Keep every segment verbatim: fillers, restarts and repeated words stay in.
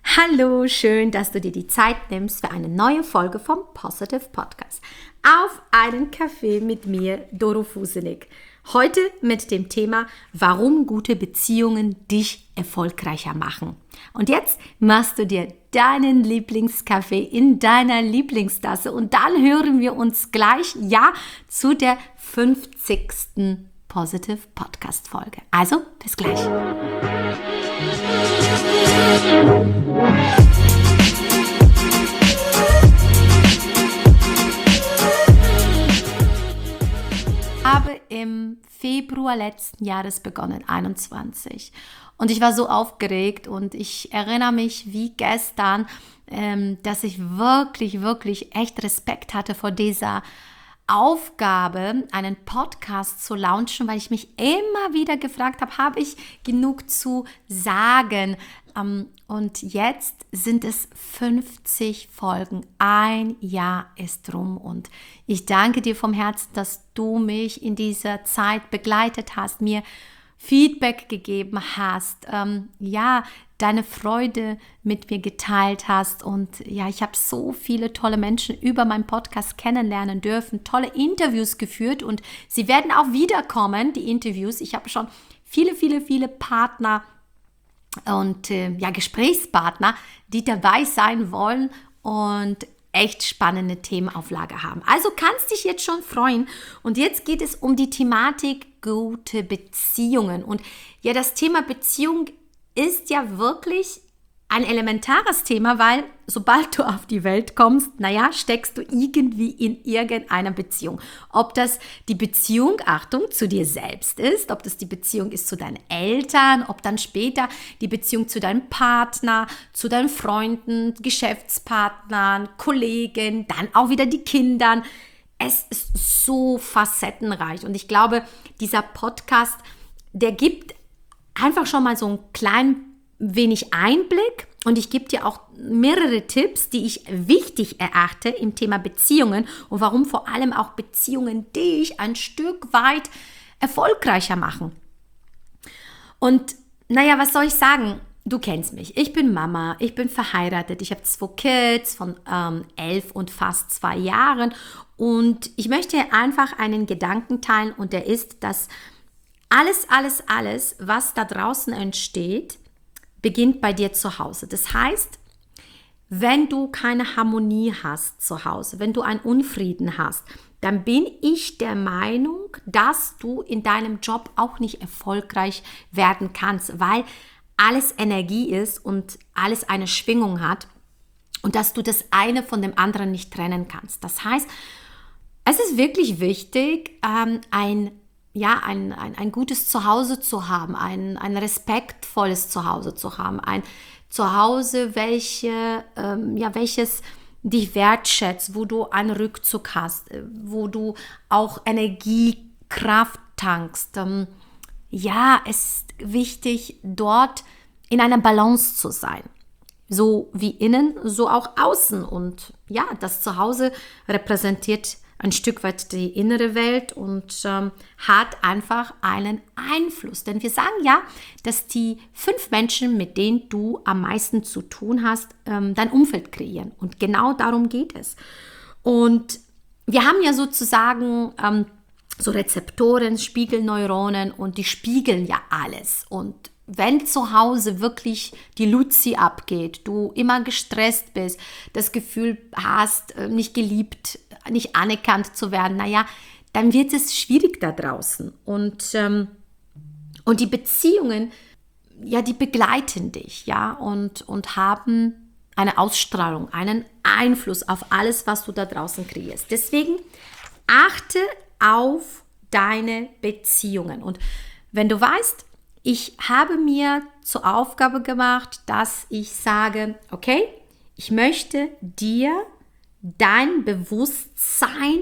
Hallo, schön, dass du dir die Zeit nimmst für eine neue Folge vom Positive Podcast. Auf einen Kaffee mit mir, Doro Fusenig. Heute mit dem Thema, warum gute Beziehungen dich erfolgreicher machen. Und jetzt machst du dir deinen Lieblingskaffee in deiner Lieblingstasse und dann hören wir uns gleich, ja, zu der fünfzigsten Positive Podcast Folge. Also, bis gleich. Ich habe im Februar letzten Jahres begonnen, einundzwanzig. Und ich war so aufgeregt und ich erinnere mich wie gestern, ähm, dass ich wirklich, wirklich echt Respekt hatte vor dieser Aufgabe, einen Podcast zu launchen, weil ich mich immer wieder gefragt habe, habe ich genug zu sagen? Und jetzt sind es fünfzig Folgen. Ein Jahr ist rum und ich danke dir vom Herzen, dass du mich in dieser Zeit begleitet hast, mir Feedback gegeben hast, ähm, ja, deine Freude mit mir geteilt hast und ja, ich habe so viele tolle Menschen über meinen Podcast kennenlernen dürfen, tolle Interviews geführt und sie werden auch wiederkommen, die Interviews. Ich habe schon viele, viele, viele Partner und äh, ja, Gesprächspartner, die dabei sein wollen und echt spannende Themen auf Lager haben. Also kannst dich jetzt schon freuen. Und jetzt geht es um die Thematik gute Beziehungen. Und ja, das Thema Beziehung ist ja wirklich ein elementares Thema, weil sobald du auf die Welt kommst, naja, steckst du irgendwie in irgendeiner Beziehung. Ob das die Beziehung, Achtung, zu dir selbst ist, ob das die Beziehung ist zu deinen Eltern, ob dann später die Beziehung zu deinem Partner, zu deinen Freunden, Geschäftspartnern, Kollegen, dann auch wieder die Kindern. Es ist so facettenreich und ich glaube, dieser Podcast, der gibt einfach schon mal so einen kleinen wenig Einblick und ich gebe dir auch mehrere Tipps, die ich wichtig erachte im Thema Beziehungen und warum vor allem auch Beziehungen dich ein Stück weit erfolgreicher machen. Und naja, was soll ich sagen? Du kennst mich. Ich bin Mama, ich bin verheiratet, ich habe zwei Kids von ähm, elf und fast zwei Jahren und ich möchte einfach einen Gedanken teilen und der ist, dass alles, alles, alles, was da draußen entsteht, beginnt bei dir zu Hause. Das heißt, wenn du keine Harmonie hast zu Hause, wenn du einen Unfrieden hast, dann bin ich der Meinung, dass du in deinem Job auch nicht erfolgreich werden kannst, weil alles Energie ist und alles eine Schwingung hat und dass du das eine von dem anderen nicht trennen kannst. Das heißt, es ist wirklich wichtig, ähm, ein ja, ein, ein, ein gutes Zuhause zu haben, ein, ein respektvolles Zuhause zu haben, ein Zuhause, welche, ähm, ja, welches dich wertschätzt, wo du einen Rückzug hast, wo du auch Energie, Kraft tankst. Ähm, ja, es ist wichtig, dort in einer Balance zu sein. So wie innen, so auch außen. Und ja, das Zuhause repräsentiert ein Stück weit die innere Welt und ähm, hat einfach einen Einfluss. Denn wir sagen ja, dass die fünf Menschen, mit denen du am meisten zu tun hast, ähm, dein Umfeld kreieren. Und genau darum geht es. Und wir haben ja sozusagen ähm, so Rezeptoren, Spiegelneuronen und die spiegeln ja alles. Und wenn zu Hause wirklich die Luzi abgeht, du immer gestresst bist, das Gefühl hast, nicht geliebt, nicht anerkannt zu werden, naja, dann wird es schwierig da draußen. Und, ähm, und die Beziehungen, ja, die begleiten dich, ja, und, und haben eine Ausstrahlung, einen Einfluss auf alles, was du da draußen kreierst. Deswegen achte auf deine Beziehungen. Und wenn du weißt, ich habe mir zur Aufgabe gemacht, dass ich sage, okay, ich möchte dir dein Bewusstsein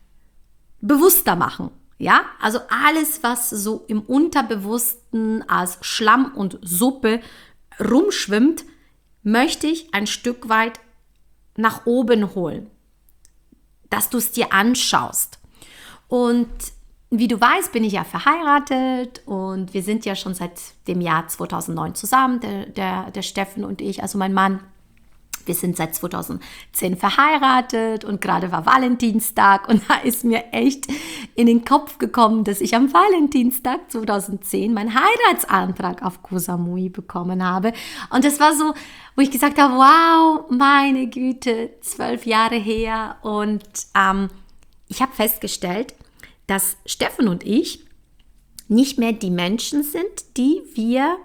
bewusster machen. Ja, also alles, was so im Unterbewussten als Schlamm und Suppe rumschwimmt, möchte ich ein Stück weit nach oben holen, dass du es dir anschaust. Und wie du weißt, bin ich ja verheiratet und wir sind ja schon seit dem Jahr zweitausendneun zusammen, der, der, der Steffen und ich, also mein Mann. Wir sind seit zweitausendzehn verheiratet und gerade war Valentinstag und da ist mir echt in den Kopf gekommen, dass ich am Valentinstag zweitausendzehn meinen Heiratsantrag auf Koh Samui bekommen habe. Und das war so, wo ich gesagt habe, wow, meine Güte, zwölf Jahre her. Und ähm, ich habe festgestellt, dass Steffen und ich nicht mehr die Menschen sind, die wir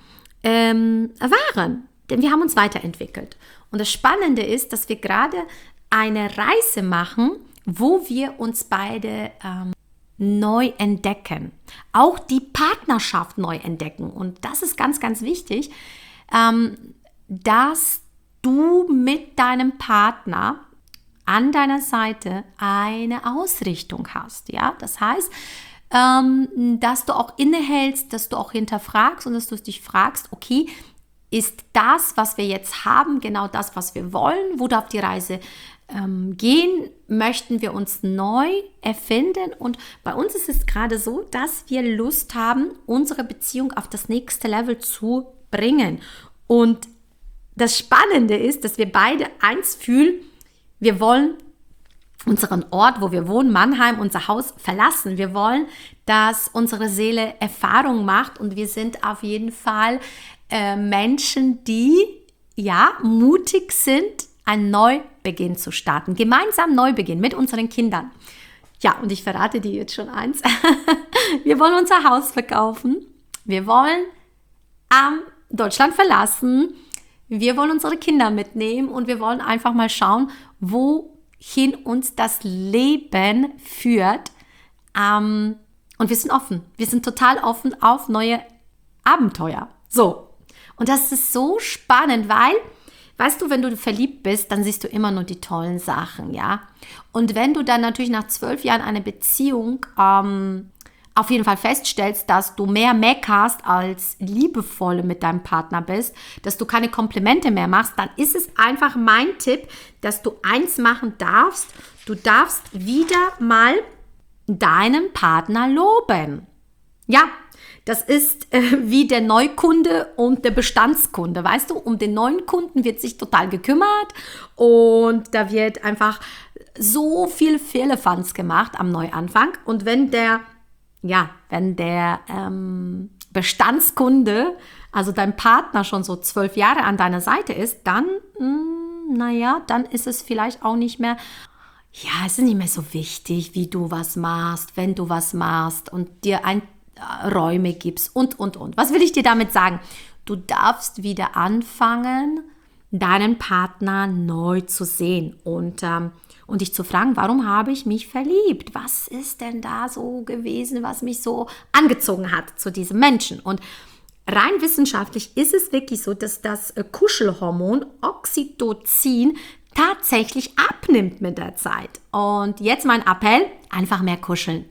ähm, waren. Denn wir haben uns weiterentwickelt. Und das Spannende ist, dass wir gerade eine Reise machen, wo wir uns beide ähm, neu entdecken. Auch die Partnerschaft neu entdecken. Und das ist ganz, ganz wichtig, ähm, dass du mit deinem Partner an deiner Seite eine Ausrichtung hast. Ja? Das heißt, ähm, dass du auch innehältst, dass du auch hinterfragst und dass du dich fragst, okay, ist das, was wir jetzt haben, genau das, was wir wollen? Wo darf die Reise ähm, gehen? Möchten wir uns neu erfinden? Und bei uns ist es gerade so, dass wir Lust haben, unsere Beziehung auf das nächste Level zu bringen. Und das Spannende ist, dass wir beide eins fühlen, wir wollen unseren Ort, wo wir wohnen, Mannheim, unser Haus verlassen. Wir wollen, dass unsere Seele Erfahrung macht und wir sind auf jeden Fall äh, Menschen, die ja mutig sind, einen Neubeginn zu starten. Gemeinsam Neubeginn mit unseren Kindern. Ja, und ich verrate dir jetzt schon eins. Wir wollen unser Haus verkaufen. Wir wollen ähm, Deutschland verlassen. Wir wollen unsere Kinder mitnehmen und wir wollen einfach mal schauen, wohin uns das Leben führt. Ähm, und wir sind offen. Wir sind total offen auf neue Abenteuer. So. Und das ist so spannend, weil, weißt du, wenn du verliebt bist, dann siehst du immer nur die tollen Sachen, ja. Und wenn du dann natürlich nach zwölf Jahren eine Beziehung ähm, auf jeden Fall feststellst, dass du mehr meckerst als liebevoll mit deinem Partner bist, dass du keine Komplimente mehr machst, dann ist es einfach mein Tipp, dass du eins machen darfst. Du darfst wieder mal deinen Partner loben. Ja, das ist äh, wie der Neukunde und der Bestandskunde, weißt du? Um den neuen Kunden wird sich total gekümmert und da wird einfach so viel Firlefanz gemacht am Neuanfang. Und wenn der, ja, wenn der ähm, Bestandskunde, also dein Partner schon so zwölf Jahre an deiner Seite ist, dann, mh, naja, dann ist es vielleicht auch nicht mehr, ja, es ist nicht mehr so wichtig, wie du was machst, wenn du was machst und dir ein Räume gibst und, und, und. Was will ich dir damit sagen? Du darfst wieder anfangen, deinen Partner neu zu sehen und, ähm, und dich zu fragen, warum habe ich mich verliebt? Was ist denn da so gewesen, was mich so angezogen hat zu diesem Menschen? Und rein wissenschaftlich ist es wirklich so, dass das Kuschelhormon Oxytocin tatsächlich abnimmt mit der Zeit. Und jetzt mein Appell, einfach mehr kuscheln.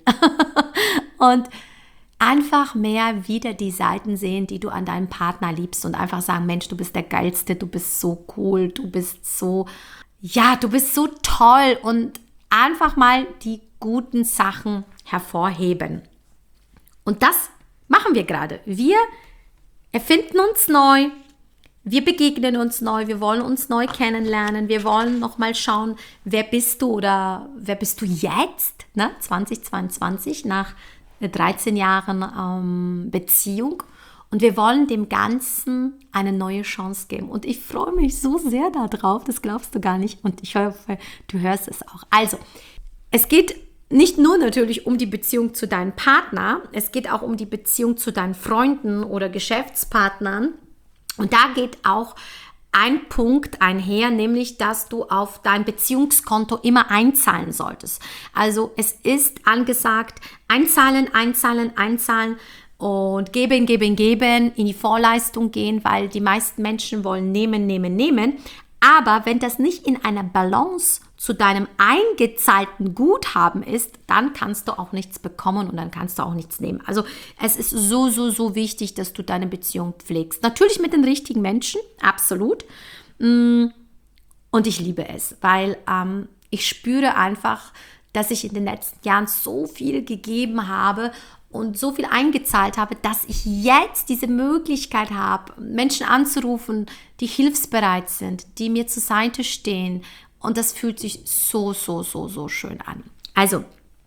Und einfach mehr wieder die Seiten sehen, die du an deinem Partner liebst und einfach sagen, Mensch, du bist der Geilste, du bist so cool, du bist so, ja, du bist so toll und einfach mal die guten Sachen hervorheben. Und das machen wir gerade. Wir erfinden uns neu, wir begegnen uns neu, wir wollen uns neu kennenlernen, wir wollen nochmal schauen, wer bist du oder wer bist du jetzt, ne? zwanzig zweiundzwanzig, nach dreizehn Jahren ähm, Beziehung und wir wollen dem Ganzen eine neue Chance geben und ich freue mich so sehr darauf, das glaubst du gar nicht und ich hoffe, du hörst es auch. Also, es geht nicht nur natürlich um die Beziehung zu deinem Partner, es geht auch um die Beziehung zu deinen Freunden oder Geschäftspartnern und da geht auch ein Punkt einher, nämlich, dass du auf dein Beziehungskonto immer einzahlen solltest. Also es ist angesagt, einzahlen, einzahlen, einzahlen und geben, geben, geben, in die Vorleistung gehen, weil die meisten Menschen wollen nehmen, nehmen, nehmen. Aber wenn das nicht in einer Balance zu deinem eingezahlten Guthaben ist, dann kannst du auch nichts bekommen und dann kannst du auch nichts nehmen. Also es ist so, so, so wichtig, dass du deine Beziehung pflegst. Natürlich mit den richtigen Menschen, absolut. Und ich liebe es, weil ähm, ich spüre einfach, dass ich in den letzten Jahren so viel gegeben habe und so viel eingezahlt habe, dass ich jetzt diese Möglichkeit habe, Menschen anzurufen, die hilfsbereit sind, die mir zur Seite stehen. Und das fühlt sich so, so, so, so schön an. Also,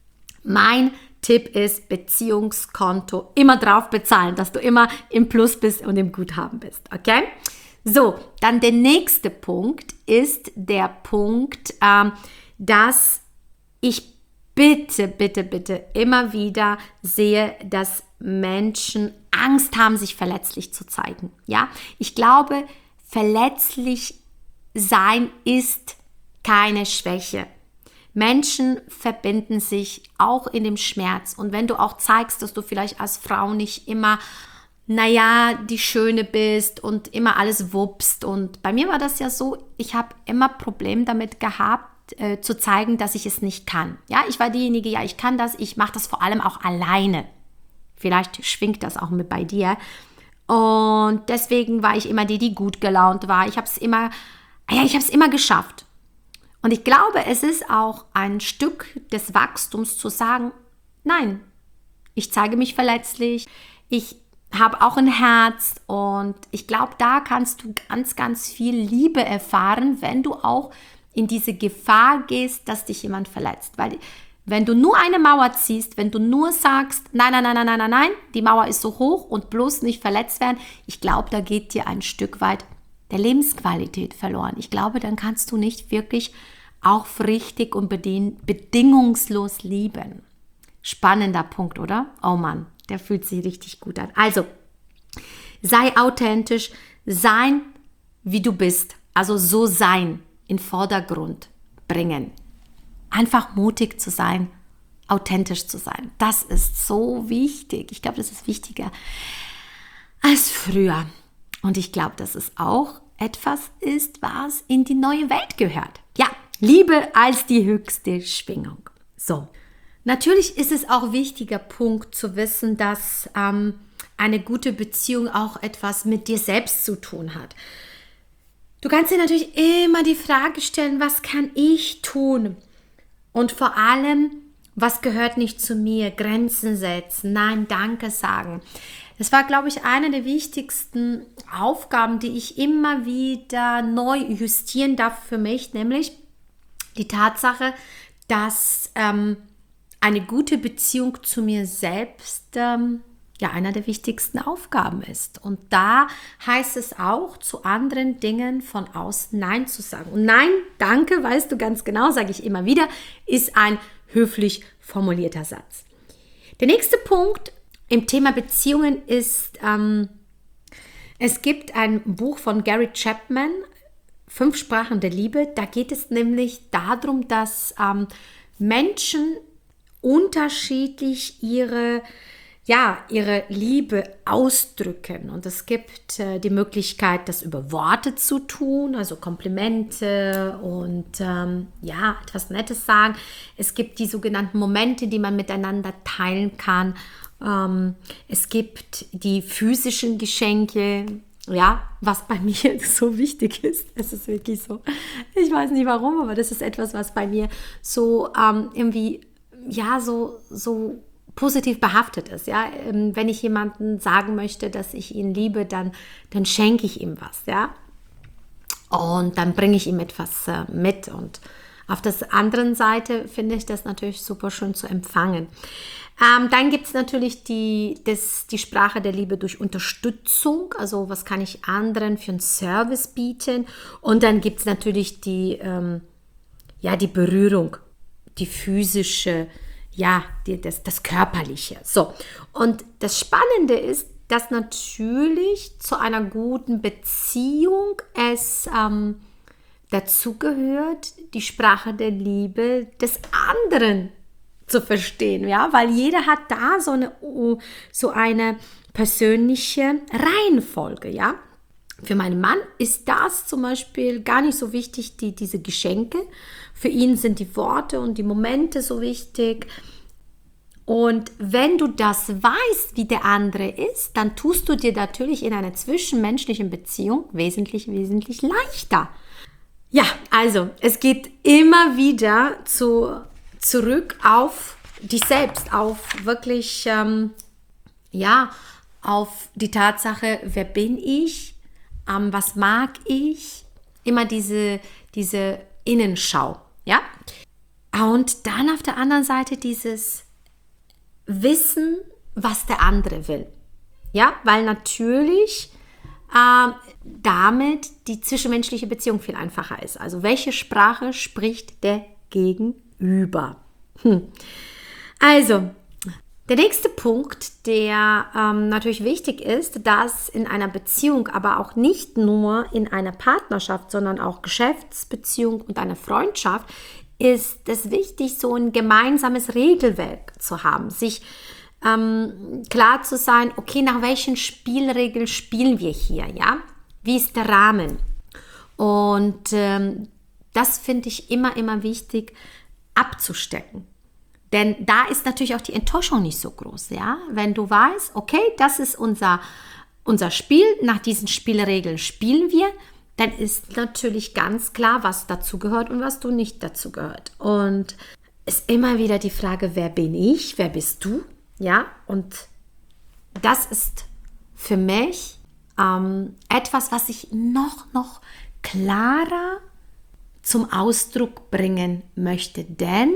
mein Tipp ist, Beziehungskonto immer drauf bezahlen, dass du immer im Plus bist und im Guthaben bist, okay? So, dann der nächste Punkt ist der Punkt, ähm, dass ich bitte, bitte, bitte immer wieder sehe, dass Menschen Angst haben, sich verletzlich zu zeigen. Ja, ich glaube, verletzlich sein ist keine Schwäche. Menschen verbinden sich auch in dem Schmerz. Und wenn du auch zeigst, dass du vielleicht als Frau nicht immer, naja, die Schöne bist und immer alles wuppst. Und bei mir war das ja so, ich habe immer Probleme damit gehabt, äh, zu zeigen, dass ich es nicht kann. Ja, ich war diejenige, ja, ich kann das, ich mache das vor allem auch alleine. Vielleicht schwingt das auch mit bei dir. Und deswegen war ich immer die, die gut gelaunt war. Ich habe es immer, ja, ich habe es immer geschafft. Und ich glaube, es ist auch ein Stück des Wachstums zu sagen, nein, ich zeige mich verletzlich, ich habe auch ein Herz und ich glaube, da kannst du ganz, ganz viel Liebe erfahren, wenn du auch in diese Gefahr gehst, dass dich jemand verletzt. Weil wenn du nur eine Mauer ziehst, wenn du nur sagst, nein, nein, nein, nein, nein, nein, nein, die Mauer ist so hoch und bloß nicht verletzt werden, ich glaube, da geht dir ein Stück weit der Lebensqualität verloren. Ich glaube, dann kannst du nicht wirklich auch richtig und bedingungslos lieben. Spannender Punkt, oder? Oh Mann, der fühlt sich richtig gut an. Also, sei authentisch, sein, wie du bist. Also so sein, in Vordergrund bringen. Einfach mutig zu sein, authentisch zu sein. Das ist so wichtig. Ich glaube, das ist wichtiger als früher. Und ich glaube, dass es auch etwas ist, was in die neue Welt gehört. Ja, Liebe als die höchste Schwingung. So, natürlich ist es auch ein wichtiger Punkt zu wissen, dass ähm, eine gute Beziehung auch etwas mit dir selbst zu tun hat. Du kannst dir natürlich immer die Frage stellen, was kann ich tun? Und vor allem, was gehört nicht zu mir? Grenzen setzen, nein, danke sagen. Das war, glaube ich, eine der wichtigsten Aufgaben, die ich immer wieder neu justieren darf für mich, nämlich die Tatsache, dass ähm, eine gute Beziehung zu mir selbst ähm, ja einer der wichtigsten Aufgaben ist. Und da heißt es auch, zu anderen Dingen von außen Nein zu sagen. Und Nein, danke, weißt du ganz genau, sage ich immer wieder, ist ein höflich formulierter Satz. Der nächste Punkt im Thema Beziehungen ist, ähm, es gibt ein Buch von Gary Chapman, Fünf Sprachen der Liebe. Da geht es nämlich darum, dass ähm, Menschen unterschiedlich ihre, ja, ihre Liebe ausdrücken. Und es gibt äh, die Möglichkeit, das über Worte zu tun, also Komplimente und ähm, ja, etwas Nettes sagen. Es gibt die sogenannten Momente, die man miteinander teilen kann. Ähm, es gibt die physischen Geschenke, ja, was bei mir so wichtig ist. Es ist wirklich so. Ich weiß nicht warum, aber das ist etwas, was bei mir so ähm, irgendwie, ja, so, so positiv behaftet ist. Ja, ähm, wenn ich jemandem sagen möchte, dass ich ihn liebe, dann, dann schenke ich ihm was, ja. Und dann bringe ich ihm etwas äh, mit. Und auf der anderen Seite finde ich das natürlich super schön zu empfangen. Ähm, dann gibt es natürlich die, das, die Sprache der Liebe durch Unterstützung. Also was kann ich anderen für einen Service bieten? Und dann gibt es natürlich die, ähm, ja, die Berührung, die physische, ja, die, das, das Körperliche. So, und das Spannende ist, dass natürlich zu einer guten Beziehung es ähm, dazu gehört, die Sprache der Liebe des anderen zu verstehen, ja, weil jeder hat da so eine, so eine persönliche Reihenfolge, ja. Für meinen Mann ist das zum Beispiel gar nicht so wichtig, die, diese Geschenke. Für ihn sind die Worte und die Momente so wichtig. Und wenn du das weißt, wie der andere ist, dann tust du dir natürlich in einer zwischenmenschlichen Beziehung wesentlich, wesentlich leichter. Ja, also es geht immer wieder zu zurück auf dich selbst, auf wirklich, ähm, ja, auf die Tatsache, wer bin ich, ähm, was mag ich, immer diese, diese Innenschau, ja. Und dann auf der anderen Seite dieses Wissen, was der andere will, ja, weil natürlich äh, damit die zwischenmenschliche Beziehung viel einfacher ist. Also welche Sprache spricht der Gegenüber? Hm. Also, der nächste Punkt, der ähm, natürlich wichtig ist, dass in einer Beziehung, aber auch nicht nur in einer Partnerschaft, sondern auch Geschäftsbeziehung und einer Freundschaft, ist es wichtig, so ein gemeinsames Regelwerk zu haben, sich ähm, klar zu sein, okay, nach welchen Spielregeln spielen wir hier, ja? Wie ist der Rahmen? Und ähm, das finde ich immer, immer wichtig abzustecken. Denn da ist natürlich auch die Enttäuschung nicht so groß, ja. Wenn du weißt, okay, das ist unser, unser Spiel, nach diesen Spielregeln spielen wir, dann ist natürlich ganz klar, was dazu gehört und was du nicht dazu gehört. Und es ist immer wieder die Frage, wer bin ich, wer bist du, ja. Und das ist für mich ähm, etwas, was ich noch, noch klarer zum Ausdruck bringen möchte, denn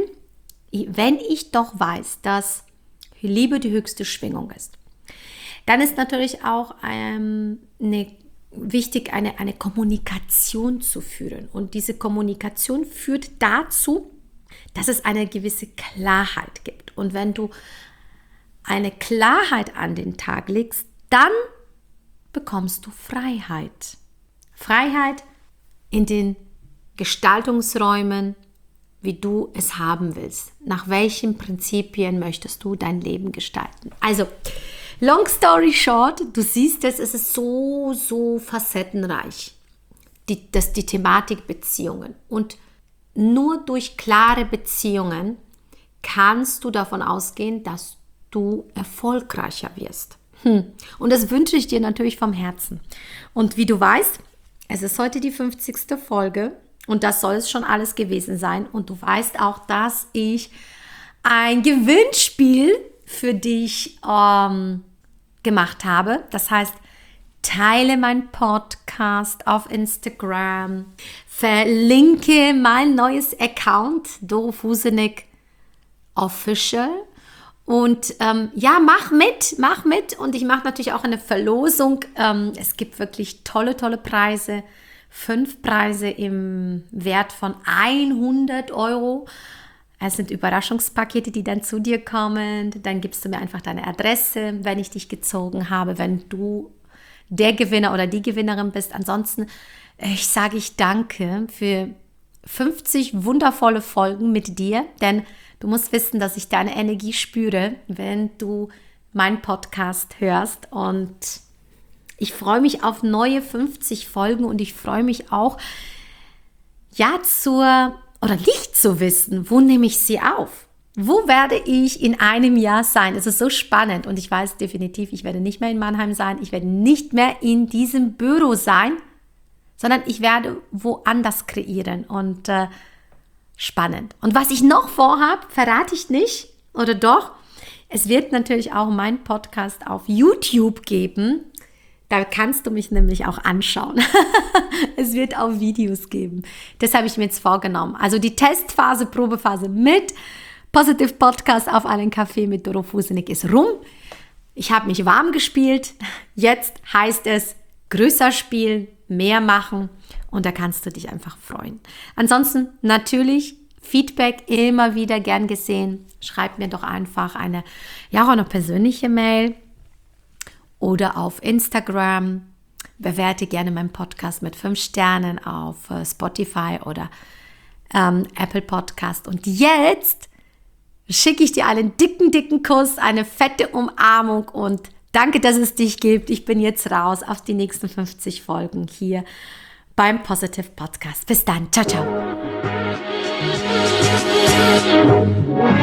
wenn ich doch weiß, dass Liebe die höchste Schwingung ist, dann ist natürlich auch ähm, eine, wichtig, eine, eine Kommunikation zu führen. Und diese Kommunikation führt dazu, dass es eine gewisse Klarheit gibt. Und wenn du eine Klarheit an den Tag legst, dann bekommst du Freiheit. Freiheit in den Gestaltungsräumen, wie du es haben willst. Nach welchen Prinzipien möchtest du dein Leben gestalten? Also, long story short, du siehst es, es ist so, so facettenreich, die, das, die Thematik Beziehungen. Und nur durch klare Beziehungen kannst du davon ausgehen, dass du erfolgreicher wirst. Hm. Und das wünsche ich dir natürlich vom Herzen. Und wie du weißt, es ist heute die fünfzigste Folge. Und das soll es schon alles gewesen sein. Und du weißt auch, dass ich ein Gewinnspiel für dich ähm, gemacht habe. Das heißt, teile meinen Podcast auf Instagram, verlinke mein neues Account, Doro Fusenek Official. Und ähm, ja, mach mit, mach mit. Und ich mache natürlich auch eine Verlosung. Ähm, es gibt wirklich tolle, tolle Preise. Fünf Preise im Wert von hundert Euro. Es sind Überraschungspakete, die dann zu dir kommen. Dann gibst du mir einfach deine Adresse, wenn ich dich gezogen habe, wenn du der Gewinner oder die Gewinnerin bist. Ansonsten, ich sage ich danke für fünfzig wundervolle Folgen mit dir, denn du musst wissen, dass ich deine Energie spüre, wenn du meinen Podcast hörst. Und ich freue mich auf neue fünfzig Folgen und ich freue mich auch, ja, zur, oder nicht zu wissen, wo nehme ich sie auf? Wo werde ich in einem Jahr sein? Es ist so spannend und ich weiß definitiv, ich werde nicht mehr in Mannheim sein, ich werde nicht mehr in diesem Büro sein, sondern ich werde woanders kreieren und äh, spannend. Und was ich noch vorhabe, verrate ich nicht, oder doch? Es wird natürlich auch meinen Podcast auf YouTube geben. Da kannst du mich nämlich auch anschauen. Es wird auch Videos geben. Das habe ich mir jetzt vorgenommen. Also die Testphase, Probephase mit Positive Podcast auf einen Kaffee mit Doro Fusenek ist rum. Ich habe mich warm gespielt. Jetzt heißt es größer spielen, mehr machen und da kannst du dich einfach freuen. Ansonsten natürlich Feedback immer wieder gern gesehen. Schreib mir doch einfach eine, ja, auch eine persönliche Mail. Oder auf Instagram, bewerte gerne meinen Podcast mit fünf Sternen auf Spotify oder ähm, Apple Podcast. Und jetzt schicke ich dir einen dicken, dicken Kuss, eine fette Umarmung und danke, dass es dich gibt. Ich bin jetzt raus auf die nächsten fünfzig Folgen hier beim Positive Podcast. Bis dann. Ciao, ciao.